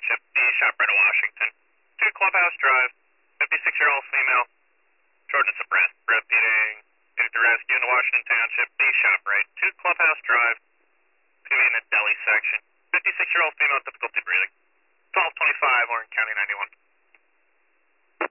Township, the ShopRite of Washington. 2 Clubhouse Drive, 56-year-old female, shortness of breath, breathing, needed to rescue in the Washington Township, the ShopRite. 2 Clubhouse Drive, to be in the deli section. 56-year-old female, difficulty breathing.